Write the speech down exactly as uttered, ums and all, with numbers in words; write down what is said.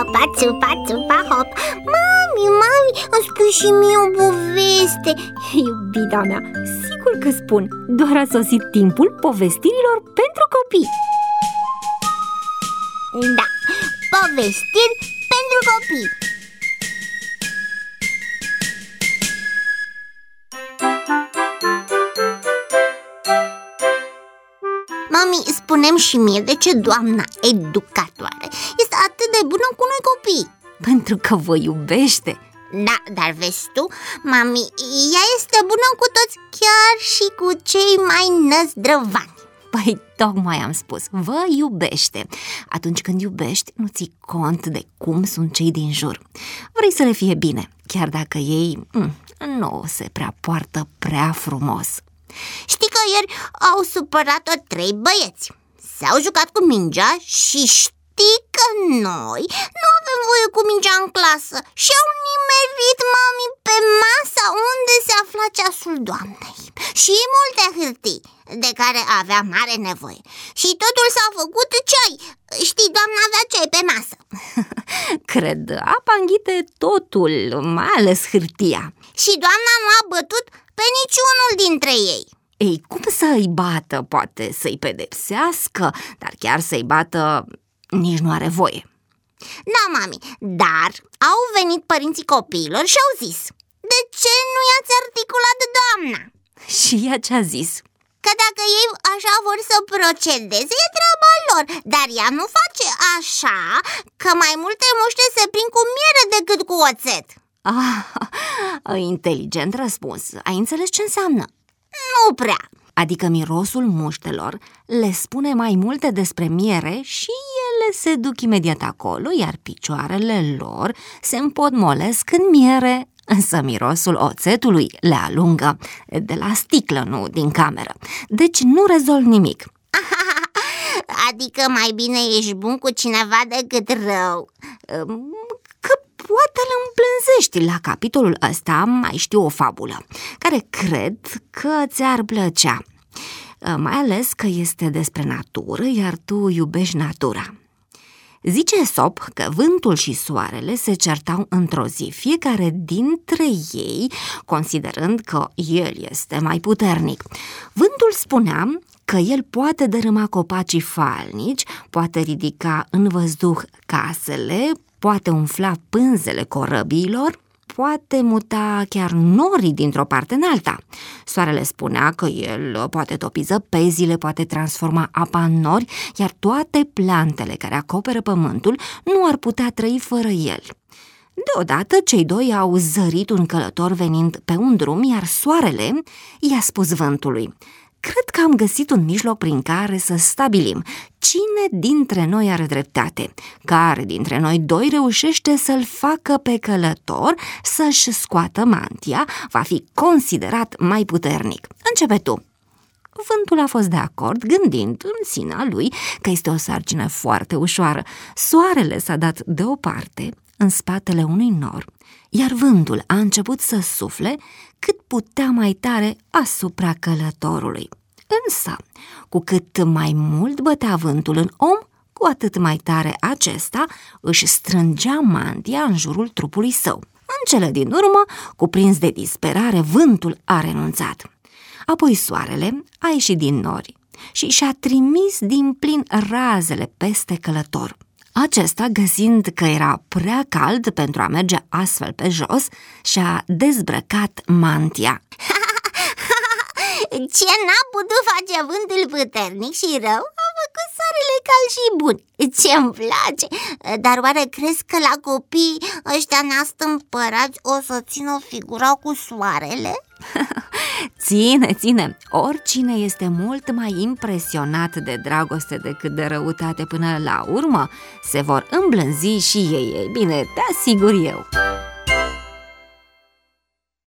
țupa, țupa, țupa, hop. Mami, mami, îmi spui și mie o poveste. Iubita mea, sigur că spun. Doar a sosit timpul povestirilor pentru copii. Da, povestiri pentru copii. Mami, spune-mi și mie de ce doamna educatoare este atât de bună cu noi copii. Pentru că vă iubește. Da, dar vezi tu, mami, ea este bună cu toți, chiar și cu cei mai năzdrăvani. Păi tocmai am spus, vă iubește. Atunci când iubești, nu ții cont de cum sunt cei din jur. Vrei să le fie bine, chiar dacă ei mm, nu se prea poartă prea frumos. Știi că ieri au supărat-o trei băieți. S-au jucat cu mingea și știi că noi nu avem voie cu mingea în clasă și au nimerit, mami, pe masa unde se afla ceasul doamnei și multe hârtii de care avea mare nevoie. Și totul s-a făcut ceai. Știi, doamna avea ceai pe masă. Cred, apa înghite totul, mai ales hârtia. Și doamna nu a bătut pe niciunul dintre ei. Ei, cum să-i bată? Poate să-i pedepsească, dar chiar să-i bată nici nu are voie. Da, mami, dar au venit părinții copiilor și au zis: de ce nu i-ați articulat, doamna? Și ea ce-a zis? Că dacă ei așa vor să procedeze, e treaba lor. Dar ea nu face așa, că mai multe muște se prind cu miere decât cu oțet. Ah, inteligent răspuns. Ai înțeles ce înseamnă? Nu prea. Adică mirosul muștelor le spune mai multe despre miere și ele se duc imediat acolo, iar picioarele lor se împotmolesc în miere. Însă mirosul oțetului le alungă de la sticlă, nu din cameră. Deci nu rezolv nimic. Adică mai bine ești bun cu cineva decât rău. Că poate îl îmblânzești. La capitolul ăsta mai știu o fabulă care cred că ți-ar plăcea, mai ales că este despre natură, iar tu iubești natura. Zice Esop că vântul și soarele se certau într-o zi, fiecare dintre ei considerând că el este mai puternic. Vântul spunea că el poate dărâma copacii falnici, poate ridica în văzduh casele, poate umfla pânzele corăbiilor, poate muta chiar norii dintr-o parte în alta. Soarele spunea că el poate topi zăpezile, poate transforma apa în nori, iar toate plantele care acoperă pământul nu ar putea trăi fără el. Deodată cei doi au zărit un călător venind pe un drum, iar soarele i-a spus vântului: cred că am găsit un mijloc prin care să stabilim cine dintre noi are dreptate, care dintre noi doi reușește să-l facă pe călător să-și scoată mantia, va fi considerat mai puternic. Începe tu. Vântul a fost de acord, gândind în sinea lui că este o sarcină foarte ușoară. Soarele s-a dat deoparte, în spatele unui nor, iar vântul a început să sufle cât putea mai tare asupra călătorului. Însă, cu cât mai mult bătea vântul în om, cu atât mai tare acesta își strângea mantia în jurul trupului său. În cele din urmă, cuprins de disperare, vântul a renunțat. Apoi soarele a ieșit din nori și și-a trimis din plin razele peste călător. Acesta, găsind că era prea cald pentru a merge astfel pe jos, și-a dezbrăcat mantia. Ce n-a putut face vântul puternic și rău, a făcut soarele cald și bun. Ce-mi place! Dar oare crezi că la copii ăștia neastâmpărați o să țină figura cu soarele? Ține, ține! Oricine este mult mai impresionat de dragoste decât de răutate până la urmă, se vor îmblânzi și ei. Bine, te asigur eu!